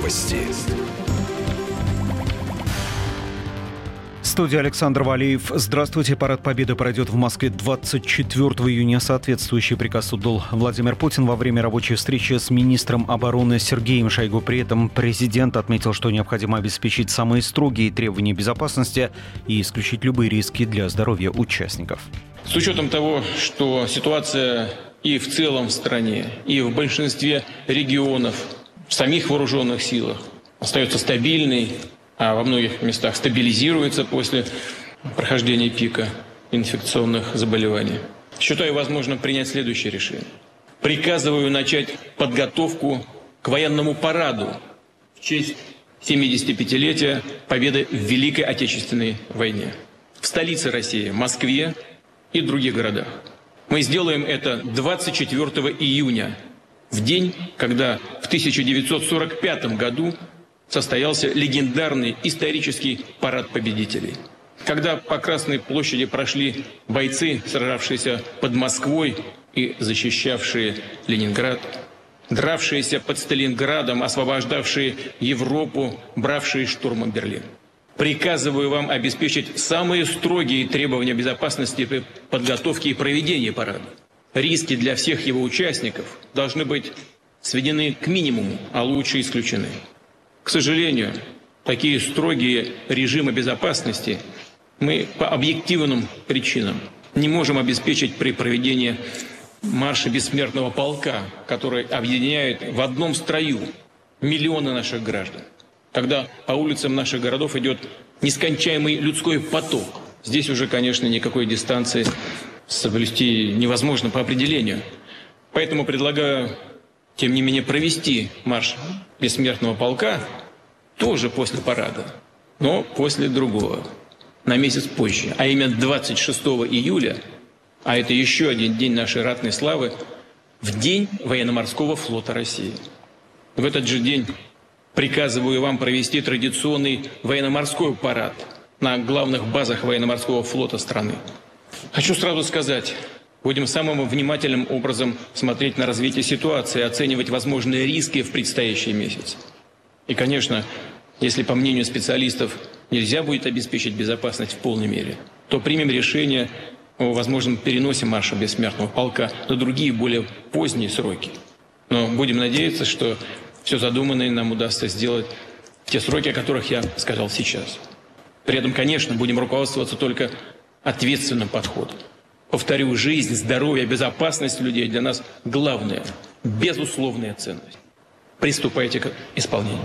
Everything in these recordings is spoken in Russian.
Новости. Студия Александр Валеев. Здравствуйте. Парад Победы пройдет в Москве 24 июня. Соответствующий приказ отдал Владимир Путин во время рабочей встречи с министром обороны Сергеем Шойгу. При этом президент отметил, что необходимо обеспечить самые строгие требования безопасности и исключить любые риски для здоровья участников. С учетом того, что ситуация и в целом в стране, и в большинстве регионов, в самих вооруженных силах остается стабильной, а во многих местах стабилизируется после прохождения пика инфекционных заболеваний, считаю возможным принять следующее решение. Приказываю начать подготовку к военному параду в честь 75-летия Победы в Великой Отечественной войне в столице России, Москве и других городах. Мы сделаем это 24 июня, в день, когда в 1945 году состоялся легендарный исторический парад победителей. Когда по Красной площади прошли бойцы, сражавшиеся под Москвой и защищавшие Ленинград, дравшиеся под Сталинградом, освобождавшие Европу, бравшие штурмом Берлин. Приказываю вам обеспечить самые строгие требования безопасности при подготовке и проведении парада. Риски для всех его участников должны быть сведены к минимуму, а лучше исключены. К сожалению, такие строгие режимы безопасности мы по объективным причинам не можем обеспечить при проведении марша бессмертного полка, который объединяет в одном строю миллионы наших граждан. Когда по улицам наших городов идет нескончаемый людской поток, здесь уже, конечно, никакой дистанции соблюсти невозможно по определению. Поэтому предлагаю, тем не менее, провести марш бессмертного полка тоже после парада, но после другого, на месяц позже, а именно 26 июля, а это еще один день нашей ратной славы, в День Военно-Морского флота России. В этот же день приказываю вам провести традиционный военно-морской парад на главных базах Военно-Морского флота страны. Хочу сразу сказать, будем самым внимательным образом смотреть на развитие ситуации, оценивать возможные риски в предстоящий месяц. И, конечно, если, по мнению специалистов, нельзя будет обеспечить безопасность в полной мере, то примем решение о возможном переносе марша бессмертного полка на другие, более поздние сроки. Но будем надеяться, что все задуманное нам удастся сделать в те сроки, о которых я сказал сейчас. При этом, конечно, будем руководствоваться только ответственным подходом. Повторю, жизнь, здоровье, безопасность людей для нас главная, безусловная ценность. Приступайте к исполнению.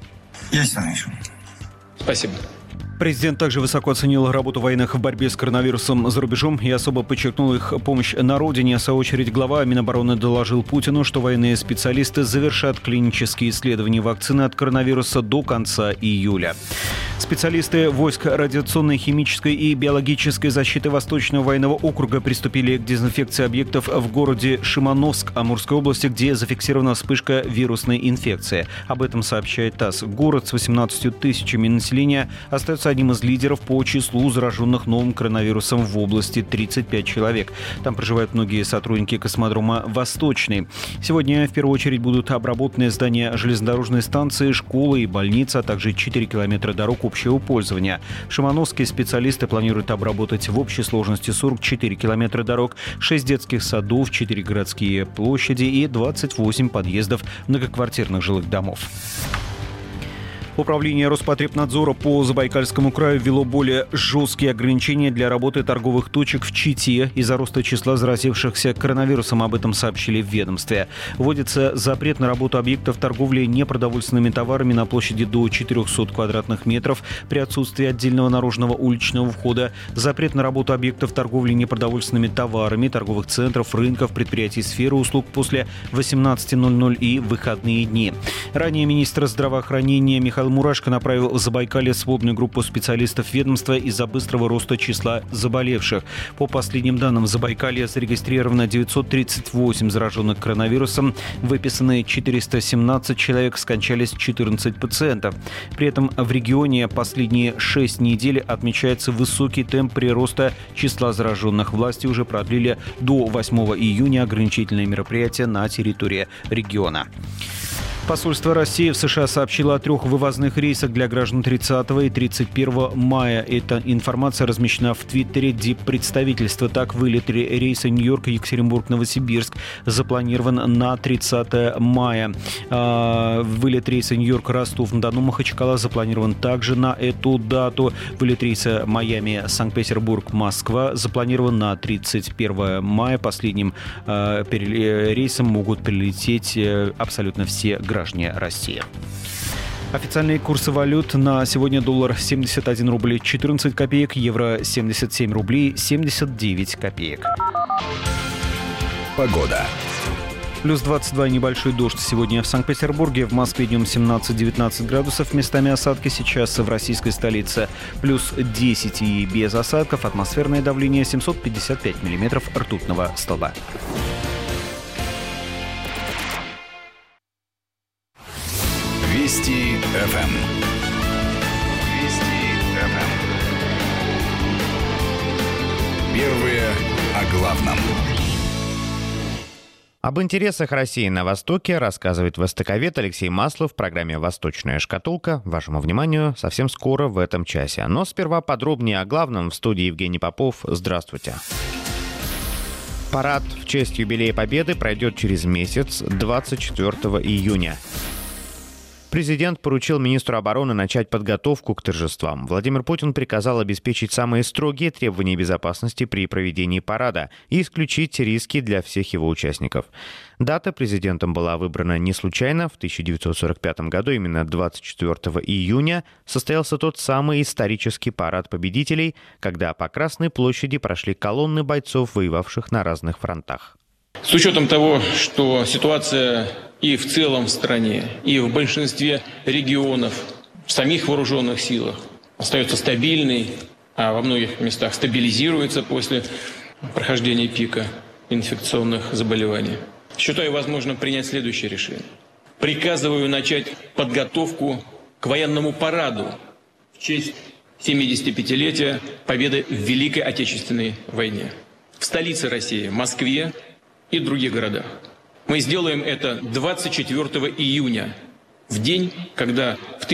Спасибо. Президент также высоко оценил работу военных в борьбе с коронавирусом за рубежом и особо подчеркнул их помощь на родине. В свою очередь глава Минобороны доложил Путину, что военные специалисты завершат клинические исследования вакцины от коронавируса до конца июля. Специалисты войск радиационной, химической и биологической защиты Восточного военного округа приступили к дезинфекции объектов в городе Шимановск Амурской области, где зафиксирована вспышка вирусной инфекции. Об этом сообщает ТАСС. Город с 18 тысячами населения остается одним из лидеров по числу зараженных новым коронавирусом в области – 35 человек. Там проживают многие сотрудники космодрома «Восточный». Сегодня в первую очередь будут обработаны здания железнодорожной станции, школы и больницы, а также 4 километра дорог общего пользования. В Шимановске специалисты планируют обработать в общей сложности 44 километра дорог, 6 детских садов, 4 городские площади и 28 подъездов многоквартирных жилых домов. Управление Роспотребнадзора по Забайкальскому краю ввело более жесткие ограничения для работы торговых точек в Чите из-за роста числа заразившихся коронавирусом. Об этом сообщили в ведомстве. Вводится запрет на работу объектов торговли непродовольственными товарами на площади до 400 квадратных метров при отсутствии отдельного наружного уличного входа. Запрет на работу объектов торговли непродовольственными товарами, торговых центров, рынков, предприятий сферы услуг после 18:00 и в выходные дни. Ранее министр здравоохранения Михаил Мурашко направил в Забайкалье сводную группу специалистов ведомства из-за быстрого роста числа заболевших. По последним данным, в Забайкалье зарегистрировано 938 зараженных коронавирусом, выписаны 417 человек, скончались 14 пациентов. При этом в регионе последние 6 недель отмечается высокий темп прироста числа зараженных. Власти уже продлили до 8 июня ограничительные мероприятия на территории региона. Посольство России в США сообщило о 3 вывозных рейсах для граждан 30 и 31 мая. Эта информация размещена в Твиттере диппредставительства. Так, вылет рейса Нью-Йорк, Екатеринбург, Новосибирск запланирован на 30 мая. Вылет рейса Нью-Йорк, Ростов-на-Дону, Махачкала запланирован также на эту дату. Вылет рейса Майами, Санкт-Петербург, Москва запланирован на 31 мая. Последним рейсом могут прилететь абсолютно все граждане России. Официальные курсы валют на сегодня: доллар 71 рубль 14 копеек, евро 77 рублей 79 копеек. Погода. Плюс 22, небольшой дождь сегодня в Санкт-Петербурге. В Москве днем 17-19 градусов. Местами осадки. Сейчас в российской столице плюс 10 и без осадков. Атмосферное давление 755 миллиметров ртутного столба. Вести ФМ. Вести ФМ. Первые о главном. Об интересах России на Востоке рассказывает востоковед Алексей Маслов в программе «Восточная шкатулка». Вашему вниманию совсем скоро в этом часе. Но сперва подробнее о главном. В студии Евгений Попов. Здравствуйте. Парад в честь юбилея Победы пройдет через месяц, 24 июня. Президент поручил министру обороны начать подготовку к торжествам. Владимир Путин приказал обеспечить самые строгие требования безопасности при проведении парада и исключить риски для всех его участников. Дата президентом была выбрана не случайно. В 1945 году, именно 24 июня, состоялся тот самый исторический парад победителей, когда по Красной площади прошли колонны бойцов, воевавших на разных фронтах. С учетом того, что ситуация и в целом в стране, и в большинстве регионов, в самих вооруженных силах остается стабильной, а во многих местах стабилизируется после прохождения пика инфекционных заболеваний, считаю возможным принять следующее решение. Приказываю начать подготовку к военному параду в честь 75-летия Победы в Великой Отечественной войне в столице России, Москве и других городах. Мы сделаем это 24 июня, в день, когда в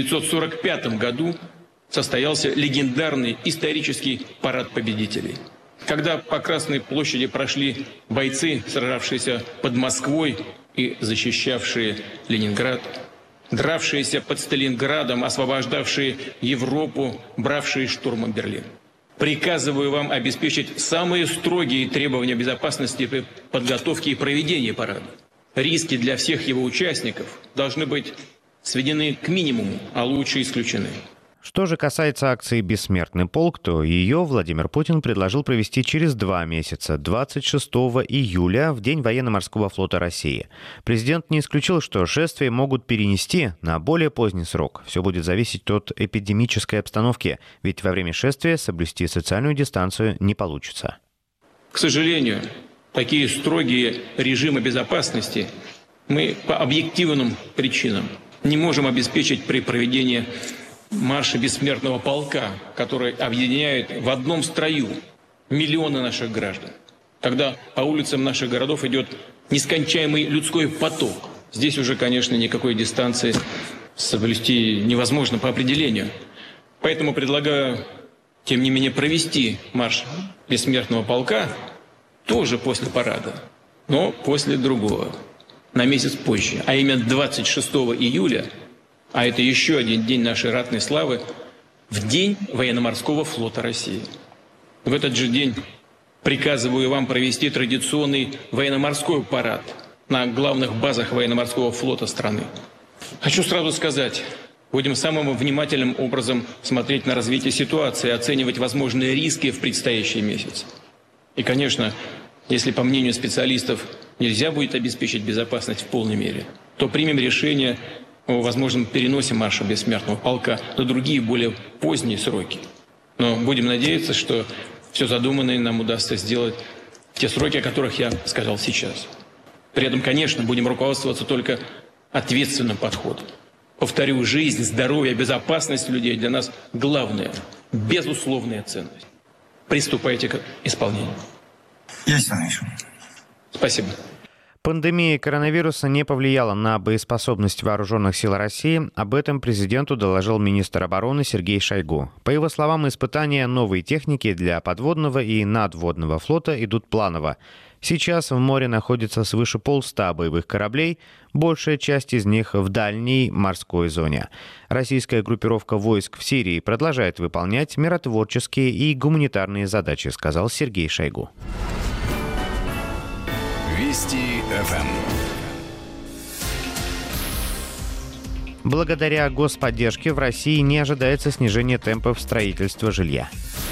1945 году состоялся легендарный исторический парад победителей. Когда по Красной площади прошли бойцы, сражавшиеся под Москвой и защищавшие Ленинград, дравшиеся под Сталинградом, освобождавшие Европу, бравшие штурмом Берлин. Приказываю вам обеспечить самые строгие требования безопасности при подготовке и проведении парада. Риски для всех его участников должны быть сведены к минимуму, а лучше исключены. Что же касается акции «Бессмертный полк», то ее Владимир Путин предложил провести через 2 месяца, 26 июля, в День военно-морского флота России. Президент не исключил, что шествие могут перенести на более поздний срок. Все будет зависеть от эпидемической обстановки, ведь во время шествия соблюсти социальную дистанцию не получится. К сожалению, такие строгие режимы безопасности мы по объективным причинам не можем обеспечить при проведении марша бессмертного полка, который объединяет в одном строю миллионы наших граждан. Когда по улицам наших городов идет нескончаемый людской поток, здесь уже, конечно, никакой дистанции соблюсти невозможно по определению. Поэтому предлагаю, тем не менее, провести марш бессмертного полка тоже после парада, но после другого, на месяц позже, а именно 26 июля, а это еще один день нашей ратной славы, в День военно-морского флота России. В этот же день приказываю вам провести традиционный военно-морской парад на главных базах военно-морского флота страны. Хочу сразу сказать, будем самым внимательным образом смотреть на развитие ситуации, оценивать возможные риски в предстоящий месяц. И, конечно, если, по мнению специалистов, нельзя будет обеспечить безопасность в полной мере, то примем решение о возможном переносе марша бессмертного полка на другие, более поздние сроки. Но будем надеяться, что все задуманное нам удастся сделать в те сроки, о которых я сказал сейчас. При этом, конечно, будем руководствоваться только ответственным подходом. Повторю, жизнь, здоровье, безопасность людей для нас главная, безусловная ценность. Приступайте к исполнению. Ярослав Иванович. Спасибо. Пандемия коронавируса не повлияла на боеспособность вооруженных сил России. Об этом президенту доложил министр обороны Сергей Шойгу. По его словам, испытания новой техники для подводного и надводного флота идут планово. Сейчас в море находится свыше 150 боевых кораблей, большая часть из них в дальней морской зоне. Российская группировка войск в Сирии продолжает выполнять миротворческие и гуманитарные задачи, сказал Сергей Шойгу. Вести ФМ. Благодаря господдержке в России не ожидается снижения темпов строительства жилья.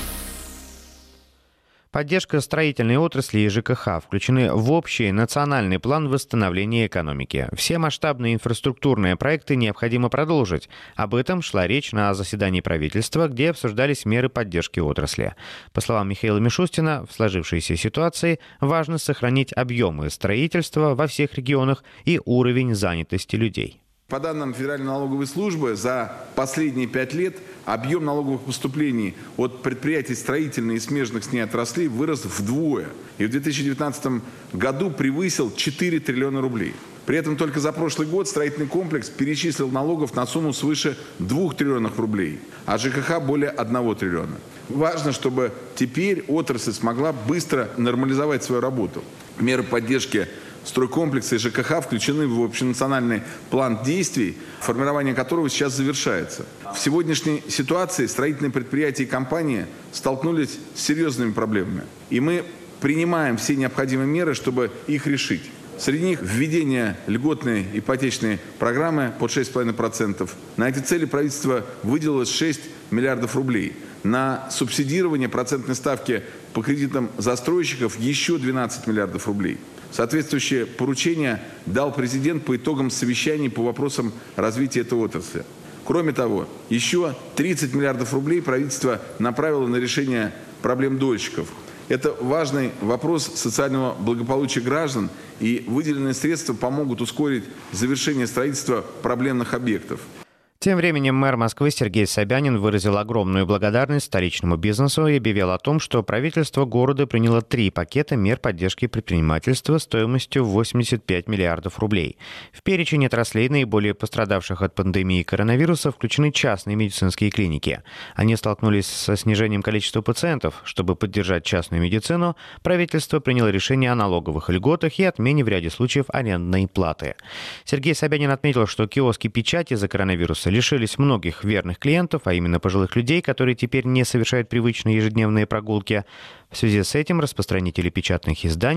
Поддержка строительной отрасли и ЖКХ включены в общий национальный план восстановления экономики. Все масштабные инфраструктурные проекты необходимо продолжить. Об этом шла речь на заседании правительства, где обсуждались меры поддержки отрасли. По словам Михаила Мишустина, в сложившейся ситуации важно сохранить объемы строительства во всех регионах и уровень занятости людей. По данным Федеральной налоговой службы, за последние 5 лет объем налоговых поступлений от предприятий строительной и смежных с ней отраслей вырос вдвое. И в 2019 году превысил 4 триллиона рублей. При этом только за прошлый год строительный комплекс перечислил налогов на сумму свыше 2 триллионов рублей, а ЖКХ более 1 триллиона. Важно, чтобы теперь отрасль смогла быстро нормализовать свою работу. Меры поддержки стройкомплексы и ЖКХ включены в общенациональный план действий, формирование которого сейчас завершается. В сегодняшней ситуации строительные предприятия и компании столкнулись с серьезными проблемами. И мы принимаем все необходимые меры, чтобы их решить. Среди них введение льготной ипотечной программы под 6,5%. На эти цели правительство выделило 6 миллиардов рублей. На субсидирование процентной ставки по кредитам застройщиков еще 12 миллиардов рублей. Соответствующее поручение дал президент по итогам совещаний по вопросам развития этой отрасли. Кроме того, еще 30 миллиардов рублей правительство направило на решение проблем дольщиков. Это важный вопрос социального благополучия граждан, и выделенные средства помогут ускорить завершение строительства проблемных объектов. Тем временем мэр Москвы Сергей Собянин выразил огромную благодарность столичному бизнесу и объявил о том, что правительство города приняло 3 пакета мер поддержки предпринимательства стоимостью 85 миллиардов рублей. В перечень отраслей, наиболее пострадавших от пандемии коронавируса, включены частные медицинские клиники. Они столкнулись со снижением количества пациентов. Чтобы поддержать частную медицину, правительство приняло решение о налоговых льготах и отмене в ряде случаев арендной платы. Сергей Собянин отметил, что киоски печати из-за коронавируса лишились многих верных клиентов, а именно пожилых людей, которые теперь не совершают привычные ежедневные прогулки. В связи с этим распространители печатных изданий